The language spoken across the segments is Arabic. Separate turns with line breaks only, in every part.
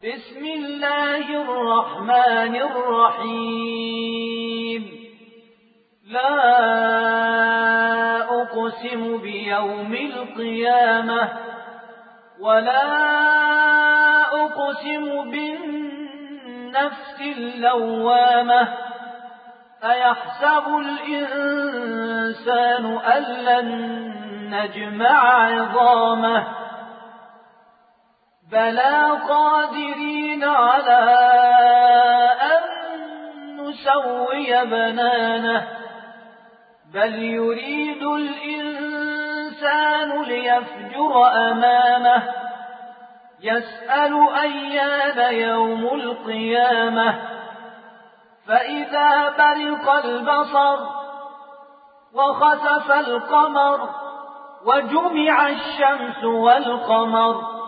بسم الله الرحمن الرحيم لا أقسم بيوم القيامة ولا أقسم بالنفس اللوامة أيحسب الإنسان أن لن نجمع عظامه بلى قادرين على أن نسوي بنانه بل يريد الإنسان ليفجر أمامه يسأل أيان يوم القيامة فإذا برق البصر وخسف القمر وجمع الشمس والقمر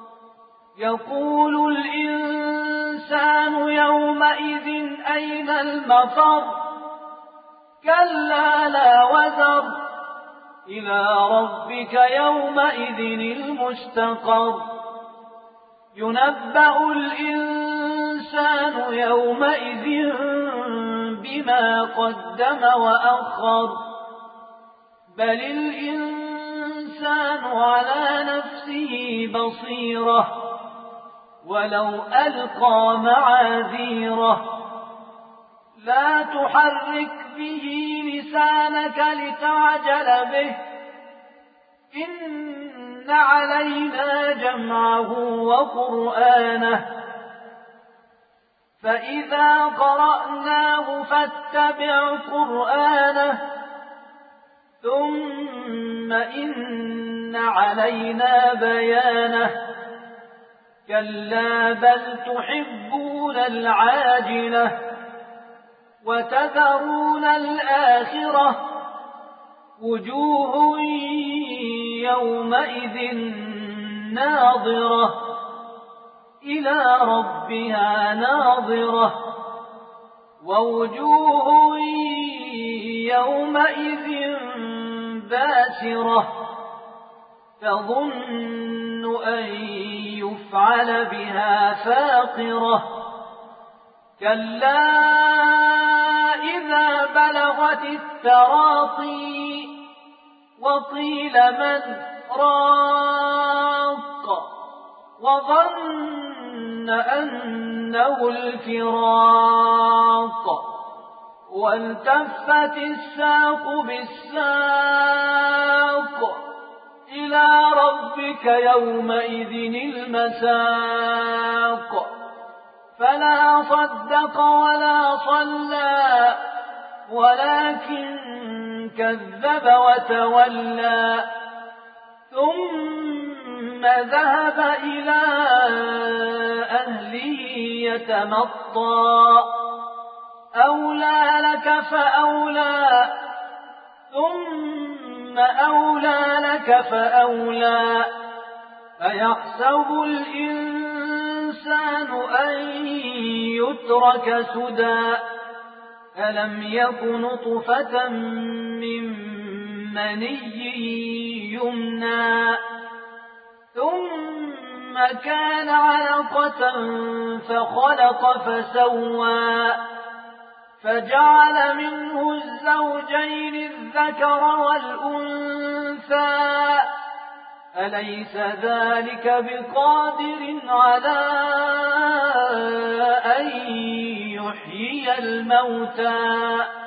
يقول الإنسان يومئذ أين المفر كلا لا وزر إلى ربك يومئذ المستقر ينبأ الإنسان يومئذ بما قدم وأخر بل الإنسان على نفسه بصيرة ولو ألقى معاذيره لا تحرك به لسانك لتعجل به إن علينا جمعه وقرآنه فإذا قرأناه فاتبع قرآنه ثم إن علينا بيانه كلا بل تحبون العاجلة وتذرون الآخرة وجوه يومئذ ناظرة إلى ربها ناظرة ووجوه يومئذ باسرة تظن أن يفعل بها فاقرة كلا إذا بلغت التراقي وقيل من راق وظن أنه الفراق والتفت الساق بالساق إلى ربك يومئذ المساق فلا صدق ولا صلى ولكن كذب وتولى ثم ذهب إلى أهله يتمطى أولى لك فأولى ثم أولى لك فأولى أيحسب الإنسان أن يترك سدى ألم يك نطفة من مني يمنى ثم كان علقة فخلق فسوى فجعل منه الزوجين الذكر والأنثى أليس ذلك بقادر على أن يحيي الموتى